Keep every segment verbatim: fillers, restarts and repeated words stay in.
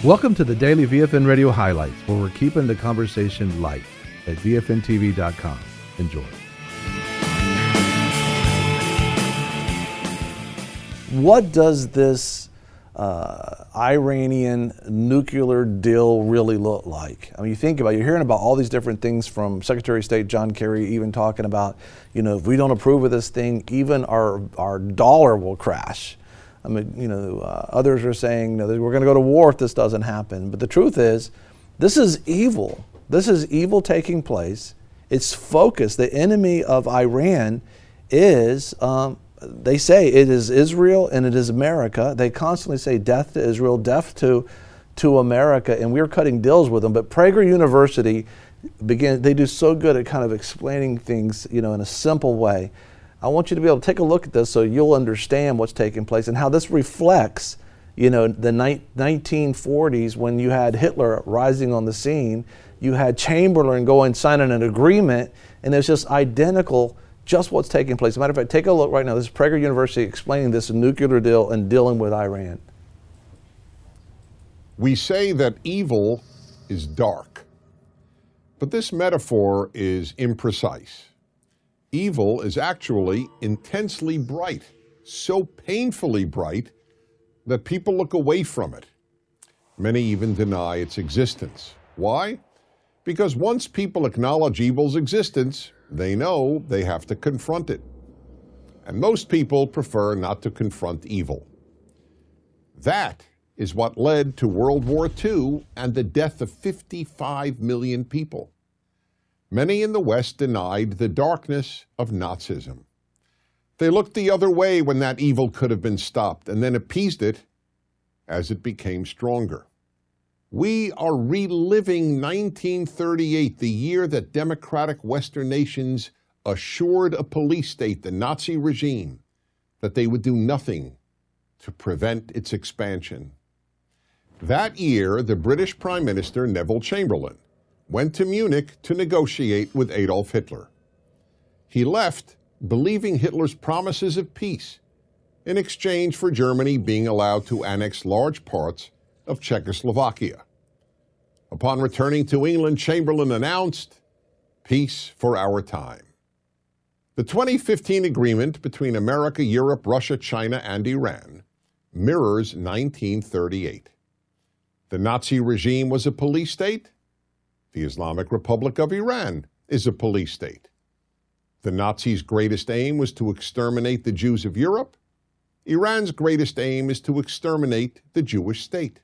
Welcome to the Daily V F N Radio Highlights, where we're keeping the conversation light at V F N T V dot com. Enjoy. What does this uh, Iranian nuclear deal really look like? I mean, you think about it, you're hearing about all these different things from Secretary of State John Kerry, even talking about, you know, if we don't approve of this thing, even our, our dollar will crash. I mean, you know, uh, others are saying, you know, that we're going to go to war if this doesn't happen. But the truth is, this is evil. This is evil taking place. It's focused. The enemy of Iran is, um, they say it is Israel and it is America. They constantly say death to Israel, death to, to America, and we're cutting deals with them. But Prager University, begin, they do so good at kind of explaining things, you know, in a simple way. I want you to be able to take a look at this so you'll understand what's taking place and how this reflects, you know, the nineteen forties when you had Hitler rising on the scene. You had Chamberlain going signing an agreement, and it's just identical, just what's taking place. As a matter of fact, take a look right now. This is Prager University explaining this nuclear deal and dealing with Iran. We say that evil is dark, but this metaphor is imprecise. Evil is actually intensely bright, so painfully bright that people look away from it. Many even deny its existence. Why? Because once people acknowledge evil's existence, they know they have to confront it. And most people prefer not to confront evil. That is what led to World War Two and the death of fifty-five million people. Many in the West denied the darkness of Nazism. They looked the other way when that evil could have been stopped and then appeased it as it became stronger. We are reliving nineteen thirty-eight, the year that democratic Western nations assured a police state, the Nazi regime, that they would do nothing to prevent its expansion. That year, the British Prime Minister, Neville Chamberlain, went to Munich to negotiate with Adolf Hitler. He left believing Hitler's promises of peace in exchange for Germany being allowed to annex large parts of Czechoslovakia. Upon returning to England, Chamberlain announced, "Peace for our time." The twenty fifteen agreement between America, Europe, Russia, China, and Iran mirrors nineteen thirty-eight. The Nazi regime was a police state. The Islamic Republic of Iran is a police state. The Nazis' greatest aim was to exterminate the Jews of Europe. Iran's greatest aim is to exterminate the Jewish state.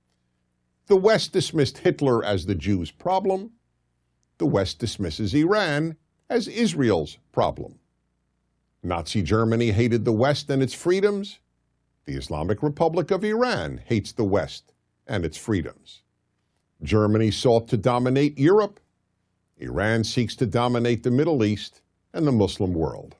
The West dismissed Hitler as the Jews' problem. The West dismisses Iran as Israel's problem. Nazi Germany hated the West and its freedoms. The Islamic Republic of Iran hates the West and its freedoms. Germany sought to dominate Europe. Iran seeks to dominate the Middle East and the Muslim world.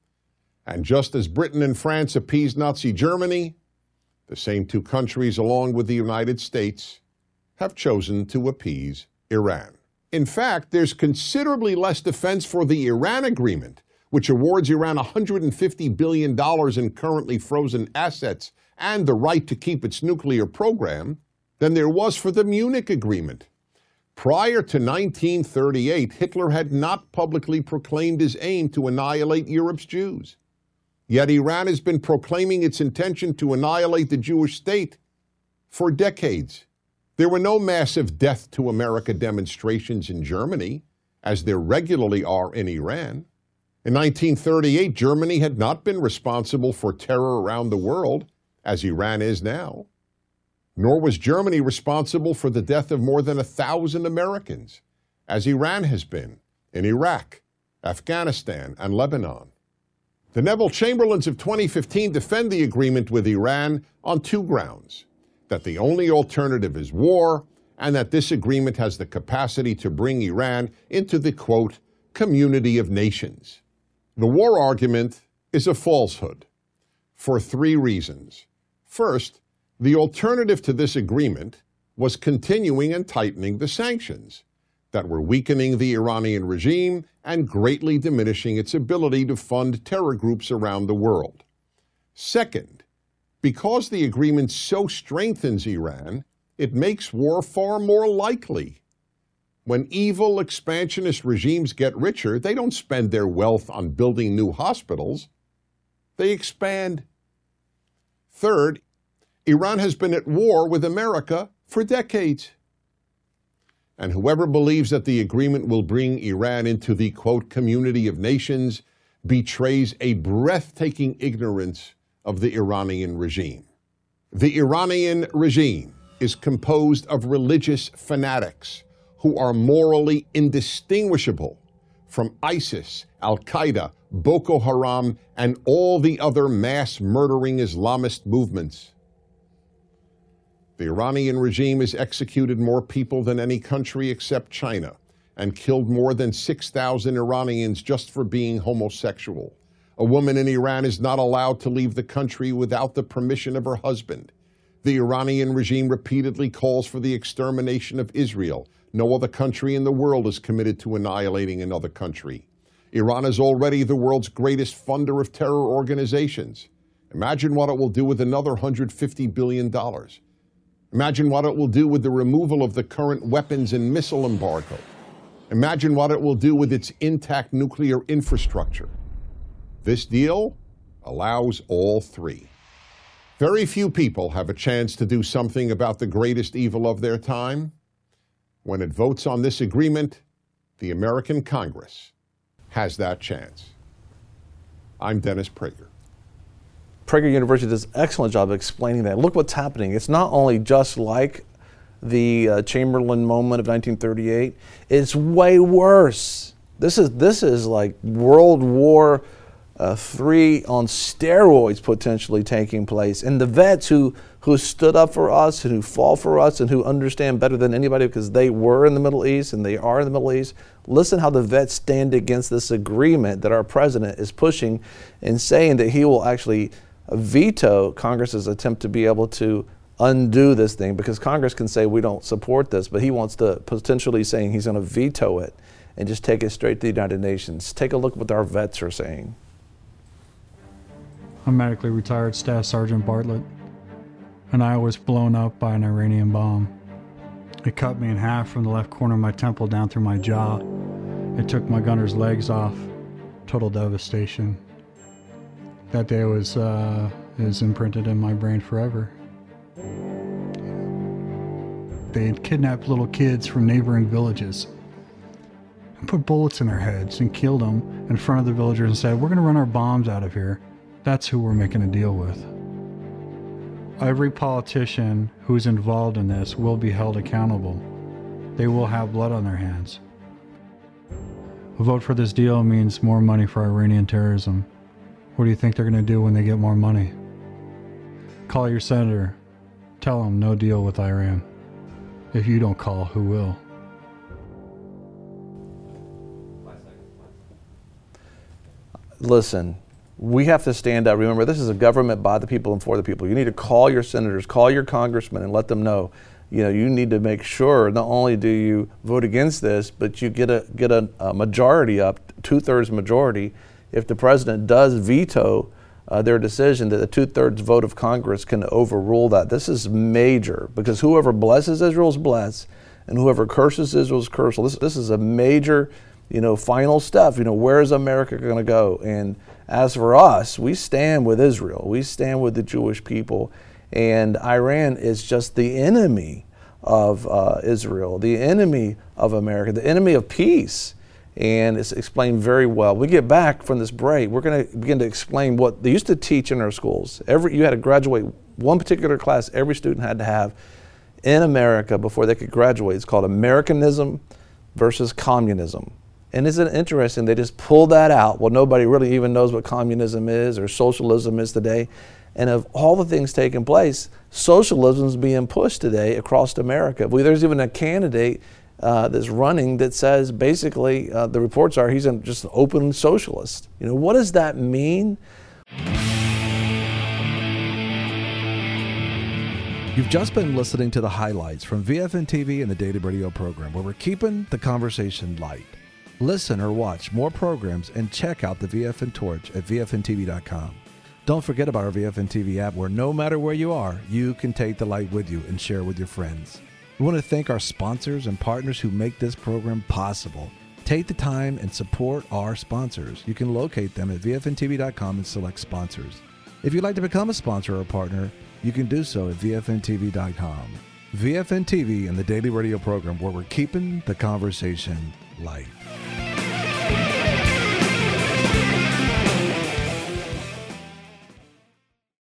And just as Britain and France appeased Nazi Germany, the same two countries, along with the United States, have chosen to appease Iran. In fact, there's considerably less defense for the Iran agreement, which awards Iran one hundred fifty billion dollars in currently frozen assets and the right to keep its nuclear program, than there was for the Munich Agreement. Prior to nineteen thirty-eight, Hitler had not publicly proclaimed his aim to annihilate Europe's Jews. Yet Iran has been proclaiming its intention to annihilate the Jewish state for decades. There were no massive death to America demonstrations in Germany, as there regularly are in Iran. In nineteen thirty-eight, Germany had not been responsible for terror around the world, as Iran is now. Nor was Germany responsible for the death of more than a thousand Americans, as Iran has been in Iraq, Afghanistan, and Lebanon. The Neville Chamberlains of twenty fifteen defend the agreement with Iran on two grounds: that the only alternative is war, and that this agreement has the capacity to bring Iran into the, quote, community of nations. The war argument is a falsehood for three reasons. First, the alternative to this agreement was continuing and tightening the sanctions that were weakening the Iranian regime and greatly diminishing its ability to fund terror groups around the world. Second, because the agreement so strengthens Iran, It makes war far more likely. When evil expansionist regimes get richer, they don't spend their wealth on building new hospitals. They expand. Third, Iran has been at war with America for decades. And whoever believes that the agreement will bring Iran into the, quote, community of nations betrays a breathtaking ignorance of the Iranian regime. The Iranian regime is composed of religious fanatics who are morally indistinguishable from ISIS, Al-Qaeda, Boko Haram, and all the other mass-murdering Islamist movements. The Iranian regime has executed more people than any country except China and killed more than six thousand Iranians just for being homosexual. A woman in Iran is not allowed to leave the country without the permission of her husband. The Iranian regime repeatedly calls for the extermination of Israel. No other country in the world is committed to annihilating another country. Iran is already the world's greatest funder of terror organizations. Imagine what it will do with another one hundred fifty billion dollars. Imagine what it will do with the removal of the current weapons and missile embargo. Imagine what it will do with its intact nuclear infrastructure. This deal allows all three. Very few people have a chance to do something about the greatest evil of their time. When it votes on this agreement, the American Congress has that chance. I'm Dennis Prager. Prager University does an excellent job of explaining that. Look what's happening. It's not only just like the uh, Chamberlain moment of nineteen thirty-eight, it's way worse. This is, this is like World War uh, Three on steroids potentially taking place. And the vets who, who stood up for us and who fought for us and who understand better than anybody because they were in the Middle East and they are in the Middle East, listen how the vets stand against this agreement that our president is pushing and saying that he will actually veto Congress's attempt to be able to undo this thing, because Congress can say we don't support this, but he wants to potentially saying he's going to veto it and just take it straight to the United Nations. Take a look at what our vets are saying. I'm medically retired Staff Sergeant Bartlett, and I was blown up by an Iranian bomb. It cut me in half from the left corner of my temple down through my jaw. It took my gunner's legs off. Total devastation. That day was uh, is imprinted in my brain forever. They had kidnapped little kids from neighboring villages and put bullets in their heads and killed them in front of the villagers and said, we're going to run our bombs out of here. That's who we're making a deal with. Every politician who's involved in this will be held accountable. They will have blood on their hands. A vote for this deal means more money for Iranian terrorism. What do you think they're going to do when they get more money? Call your senator. Tell him no deal with Iran. If you don't call, who will? Listen, we have to stand up. Remember, this is a government by the people and for the people. You need to call your senators, call your congressmen, and let them know. You know, you need to make sure not only do you vote against this, but you get a get a, a majority up, two-thirds majority. If the president does veto uh, their decision, that the two-thirds vote of Congress can overrule that. This is major, because whoever blesses Israel is blessed, and whoever curses Israel is cursed. This, this is a major, you know, final step. You know, where is America going to go? And as for us, we stand with Israel. We stand with the Jewish people, and Iran is just the enemy of uh, Israel, the enemy of America, the enemy of peace. And it's explained very well. We get back from this break, we're going to begin to explain what they used to teach in our schools. Every you had to graduate one particular class every student had to have in America before they could graduate. It's called Americanism versus communism. And isn't it interesting, they just pulled that out. Well, nobody really even knows what communism is or socialism is today. And of all the things taking place, socialism is being pushed today across America. Well, there's even a candidate Uh, that's running that says basically uh, the reports are he's a, just an open socialist. You know, what does that mean? You've just been listening to the highlights from V F N T V and the Daily Radio program, where we're keeping the conversation light. Listen or watch more programs and check out the V F N Torch at V F N T V dot com. Don't forget about our V F N T V app, where no matter where you are, you can take the light with you and share with your friends. We want to thank our sponsors and partners who make this program possible. Take the time and support our sponsors. You can locate them at V F N T V dot com and select sponsors. If you'd like to become a sponsor or a partner, you can do so at V F N T V dot com. V F N T V and the daily radio program where we're keeping the conversation light.